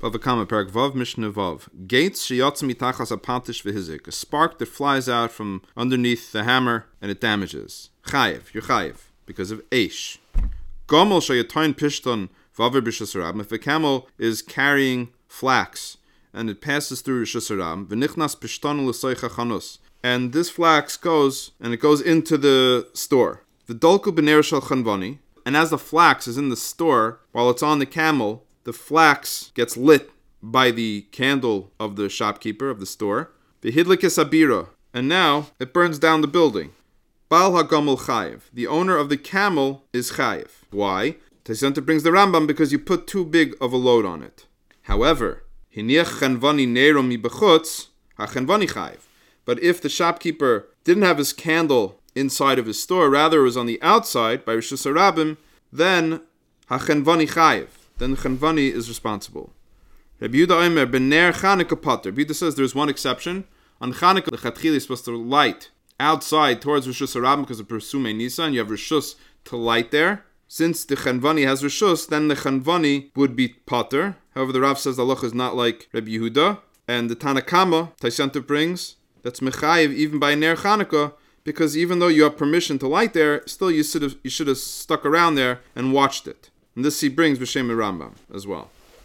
Vavakama Parak Vav Mishnah Vav. Gates sheyatz mitachas apatish v'hizik. A spark that flies out from underneath the hammer and it damages. Chayev, you're chayev because of eish. Gomel sheyatoin pishton vaver b'shus harabim. If a camel is carrying flax and it passes through Rishus Harabim, v'nichnas pishton l'soicha chanus, and this flax goes into the store. The dolku b'ner shel chanvani, and as the flax is in the store while it's on the camel, the flax gets lit by the candle of the shopkeeper of the store. V'hidlikis abira, and now it burns down the building. Baal hagamel chayev, the owner of the camel is chayev. Why? Taisanta brings the Rambam because you put too big of a load on it. However, hiniach chanvani neiro mi bechutz hachanvani chayev. But if the shopkeeper didn't have his candle inside of his store, rather it was on the outside by Rishus Harabim, then hachanvani chayev. Then the chanvani is responsible. Rabbi Yehuda Omer b'ner Chanukah pater. Rabbi Yehuda says there's one exception. On Chanukah, the chatchila is supposed to light outside towards Rishus Harabim because of Persume Nisan. You have Rishus to light there. Since the chanvani has Rishus, then the chanvani would be pater. However, the Rav says the halacha is not like Rabbi Yehuda. And the Tanakama, Taisanta brings, that's mechayiv even by ner Chanukah, because even though you have permission to light there, still you should have stuck around there and watched it. And this he brings b'shem Rambam as well.